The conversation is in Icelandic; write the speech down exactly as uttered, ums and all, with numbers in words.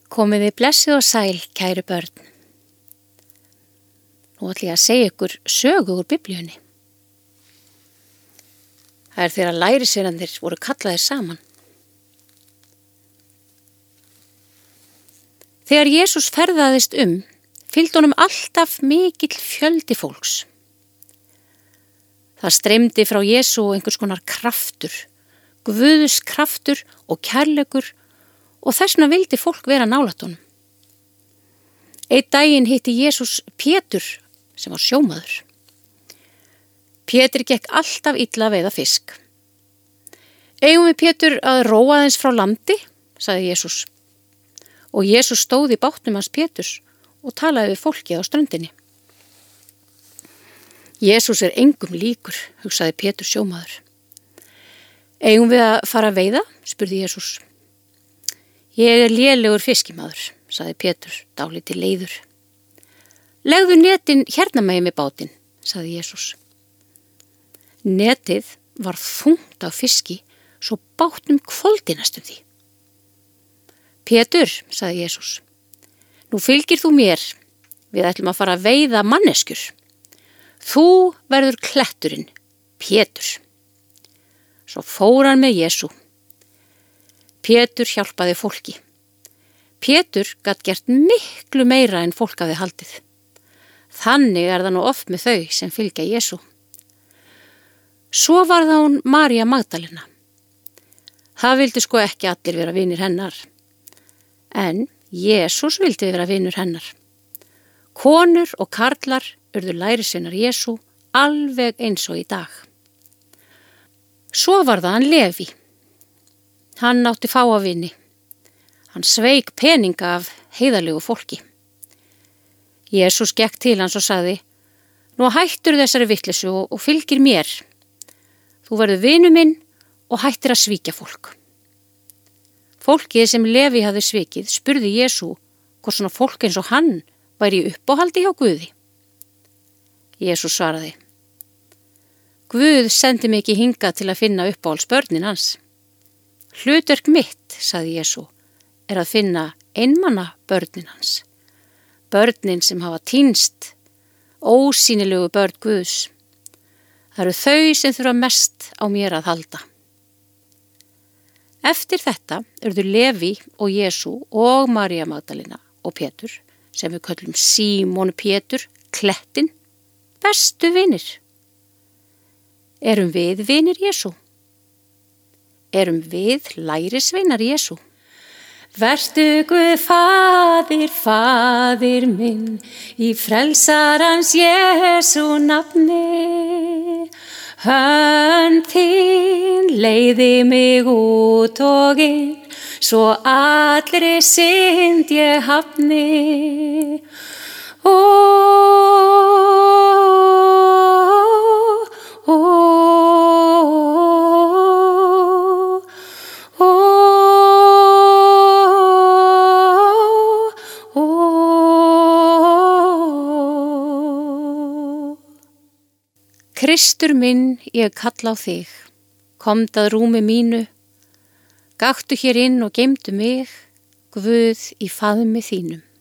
Komiði blessuð og sæl, kæru börn. Nú ætla ég að segja ykkur sögu úr Biblíunni. Það er þegar lærisveinarnir voru kallaðir saman. Þegar Jesús ferðaðist um, fylgdi honum alltaf mikill fjöldi fólks. Það streymdi frá Jesú einhvers konar kraftur, Guðs kraftur og kærleikur, og þess vegna vildi fólk vera nálægt honum. Einn daginn hitti Jesús Pétur sem var sjómaður. Pétur gekk alltaf illa að veiða fisk. Eigum við Pétur að róa aðeins frá landi, sagði Jesús. Og Jesús stóð í bátnum hans Péturs og talaði við fólkið á ströndinni. Jesús er engum líkur, hugsaði Pétur sjómaður. Eigum við að fara að veiða, spurði Jesús. Ég er lélegur fiskimaður, sagði Pétur dálítið leiður. Legðu netin hérna megin við bátinn, sagði Jesús. Netið var þungt af fiski, svo bátnum hvolfdi næstum því. Pétur, sagði Jesús, nú fylgir þú mér, við ætlum að fara að veiða manneskjur. Þú verður kletturinn, Pétur. Svo fór hann með Jesú. Pétur hjálpaði fólki. Pétur gat gert miklu meira en fólk hafði haldið. Þannig er það nú oft með þau sem fylgja Jesú. Svo var það hún María Magdalena. Það vildi sko ekki allir vera vinir hennar. En Jesús vildi vera vinur hennar. Konur og karlar urðu lærisveinar Jesú alveg eins og í dag. Svo var það hann Leví. Hann átti fáa vini. Hann sveik peninga af heiðarlegu fólki. Jesús gekk til hans og sagði, nú hættur þessari vitleysu og, og fylgir mér. Þú verður vinu minn og hættir að svíkja fólk. Fólkið sem Leví hafði svikið spurði Jesú hvort svona fólk eins og hann væri í uppáhaldi hjá Guði. Jesús svaraði, Guð sendi mig ekki hingað til að finna uppáhaldsbörnin hans. Hlutverk mitt, sagði Jesú, er að finna einmana börnin hans. Börnin sem hafa týnst, ósýnilegu börn Guðs. Það eru þau sem þurfa mest á mér að halda. Eftir þetta urðu Leví og Jesú og María Magdalena og Pétur, sem við köllum Símon Pétur, klettinn, bestu vinir. Erum við vinir Jesú? Erum við lærisveinar Jesú? Vertu Guð faðir, faðir minn, í frelsarans Jesú nafni. Hönd þín leiði mig út og inn, svo allri synd ég hafni. Ó, ó, Kristur minn, ég kalla á þig, komdu að rúmi mínu, gakktu hér inn og geymdu mig, Guð í faðmi þínum.